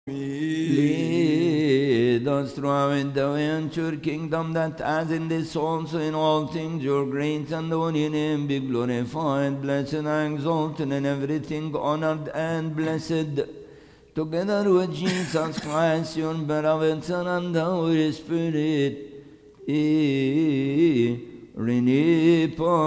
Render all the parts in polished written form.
Lead us throughout the way into your kingdom, that as in this also in all things your grace and only name be glorified, blessed and exalted, in everything honored and blessed, together with Jesus Christ, your beloved Son, and the Holy Spirit, Rene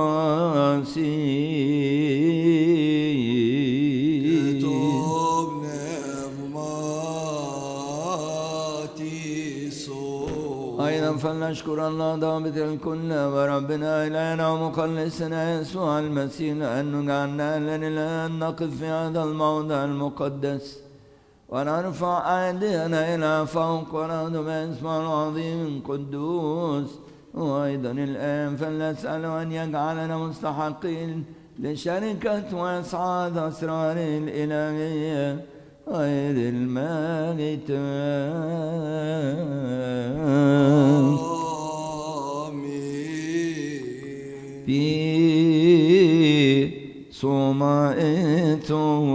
أيضا فلنشكر الله ضابط الكل وربنا إلهنا ومخلصنا يسوع المسيح لأنه جعلنا الآن نقف في هذا الموضع المقدس ونرفع أيدينا إلى فوق ونهضم اسمه العظيم القدوس. وأيضا الآن فلنسأل أن يجعلنا مستحقين لشركة وإسعاد أسرار الإلهية غير الميت. في صومعته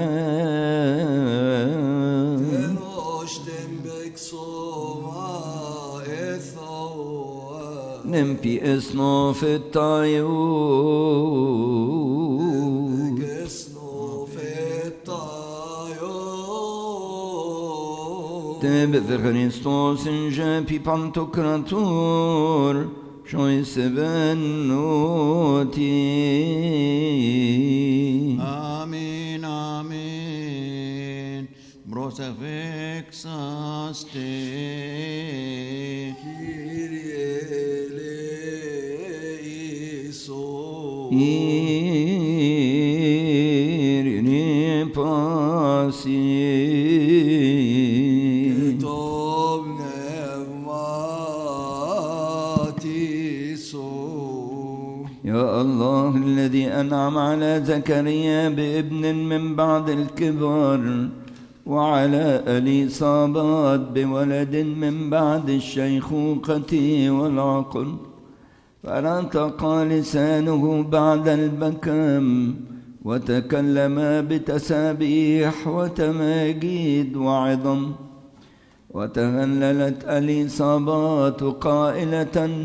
نمبي اسنو في Tebe Christos in jepi pantocrator, choice venuti. Amen, amen. Prosefexaste. Kyrie eleison. Irine pasi. يا الله الذي أنعم على زكريا بابن من بعد الكبر وعلى إليصابات بولد من بعد الشيخوخة والعقل، فنطق لسانه بعد البكم وتكلم بتسابيح وتماجيد وعظم. وتهللت إليصابات قائلة: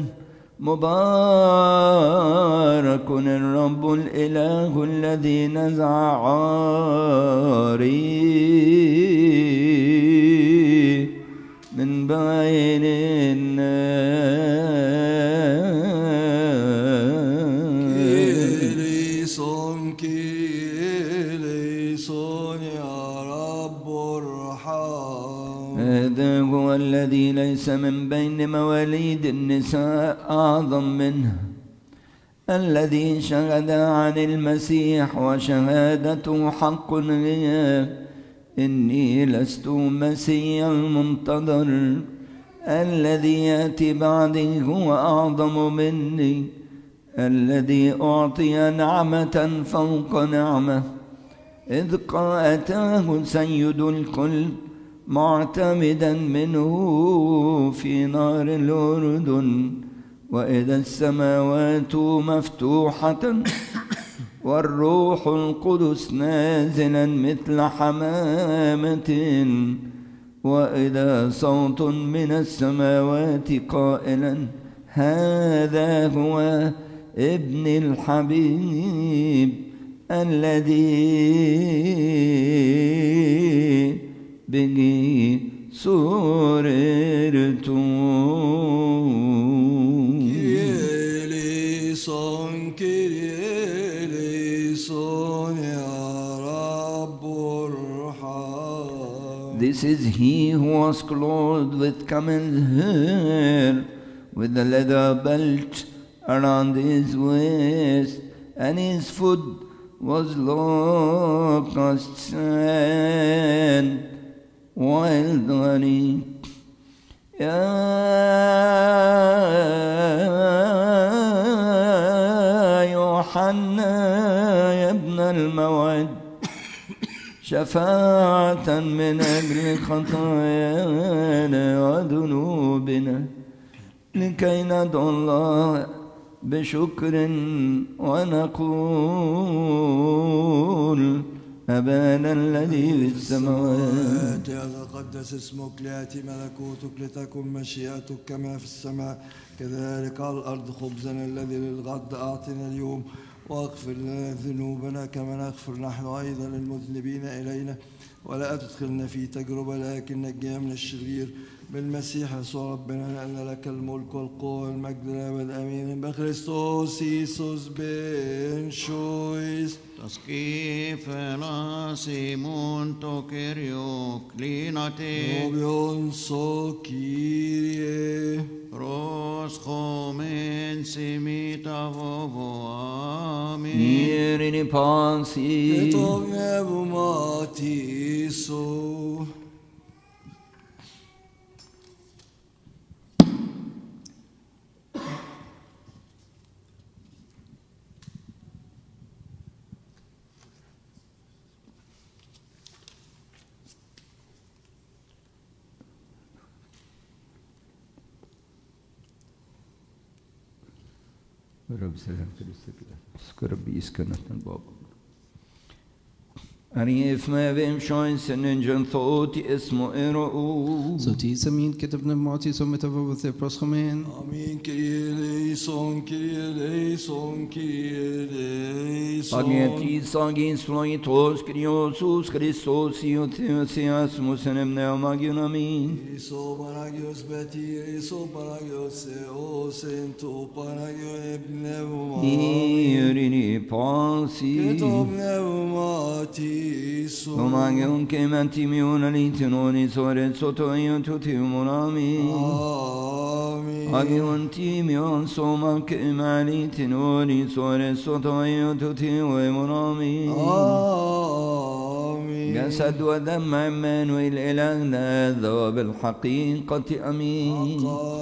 مبارك الرب الإله الذي نزع عاري من بين كيليسون كيليسون يا رب ارحم. هذا هو الذي ليس من بين مواليد النساء أعظم منه، الذي شهد عن المسيح وشهادته حق هي: إني لست مسيح المنتظر، الذي يأتي بعدي هو أعظم مني، الذي أعطي نعمة فوق نعمة. إذ أتاه سيد الكل معتمدا منه في نار الأردن، وإذا السماوات مفتوحة والروح القدس نازلا مثل حمامة، وإذا صوت من السماوات قائلا: هذا هو ابن الحبيب الذي به سررت. كيليسون كيليسون يا رب ارحم. This is he who was clothed with camel's hair, with a leather belt around his waist, and his food was locusts and wild honey. يا يوحنا يا ابن الموعد، شفاعة من أجل خطايانا وذنوبنا، لكي ندعو الله بشكر ونقول: أبانا الذي في السماوات. يتقدس اسمك، ليأتي ملكوتك، لتكن مشيئتك كما في السماء كذلك على الأرض. خبزنا الذي للغد أعطنا اليوم، واغفر لنا ذنوبنا كما نغفر نحن أيضا للمذنبين إلينا، ولا تدخلنا في تجربة لكن نجينا من الشرير، بالمسيح يسوع ربنا، لأن لك الملك والقوة والمجد للأبد آمين. بخريستوس يسوس بن شويس Taskifela Simon to Kyriok Linate Obion so Kyrie Pros Chomen Simita Vovo Amin Irini Pansi Etom Nebumati so رب سلام كريستك ربي يسكنت البابا أريف ما بهم شاين سنن جن ثوتي اسمه إرؤو Så tid som min كتبنا بمعطي سمت فوث برسخمين Amin. Kyrie eleison, Kyrie eleison, Kyrie eleison. Agenti sagin sloitos Kriosus Christos Iotheosias Musenem Neomagion Amin Iso Panagios Betir, Iso Panagios Eos, Ento Panagios Ebnevumati. Irini Pansi Etom Nebumati so. Omagion Kementimion Alitenoni Sore Soto Iotutiumon Amin Amin. Agion Timion Soma Kemalitenoni Sore Soto Iotutiumon Amin Amin. جسد ودم عمانويل إلهنا ذا بالحقيقة أمين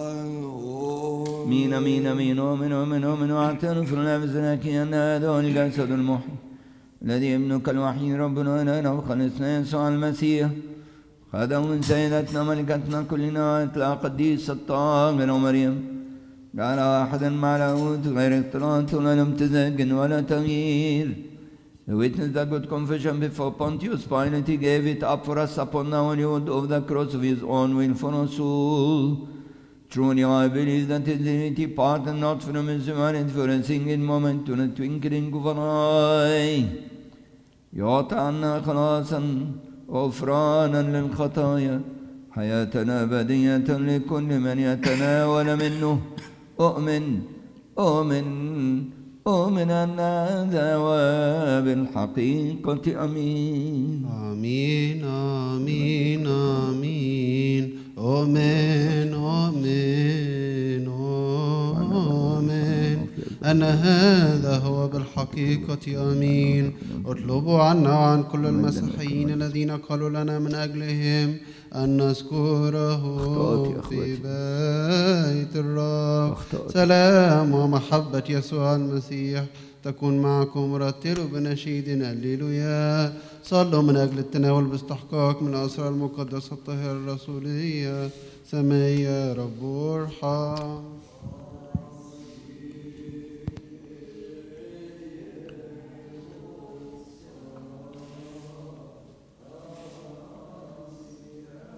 مين أمين أمين ومن ومن ومن واعترف لنفسك أن هذا الجسد المحي الذي ابنك الوحيد ربنا لنا وخلصنا يسوع المسيح خدم من سيدتنا ملكتنا كلنا إطلاق قديس الطاهر ومريم جعل واحدا مع لاهوت غير اختلاط ولا امتزاج ولا تغيير. The witness that good confession before Pontius Pilate, he gave it up for us upon the holy wood of the cross of his own will for us all. Truly I believe that his divinity parted not from his humanity for a single moment, to a twinkling of an eye. يعطى عنا خلاصا وغفرانا للخطايا حياة أبدية لكل من يتناول منه. أؤمن أن هذا وبالحقيقة أمين. Amin, Amin, Amin, Amen, Amen, Amen. أن هذا هو بالحقيقة أمين. اطلبوا عنا وعن كل المسيحيين الذين قالوا لنا من أجلهم أن نذكره في بيت الرب. سلام ومحبة يسوع المسيح تكون معكم. رتلوا بنشيد هللويا. صلوا من أجل التناول باستحقاق من الأسرار المقدسة الطاهرة الرسولية. سمي يا رب ارحم.